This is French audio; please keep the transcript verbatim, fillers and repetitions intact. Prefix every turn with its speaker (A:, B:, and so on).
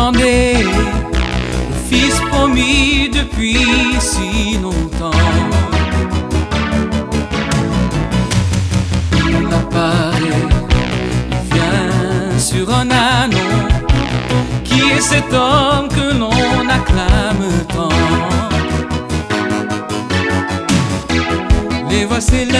A: attendait le fils promis depuis si longtemps. Il apparaît, il vient sur un ânon. Qui est cet homme que l'on acclame tant? Les voix s'élèvent.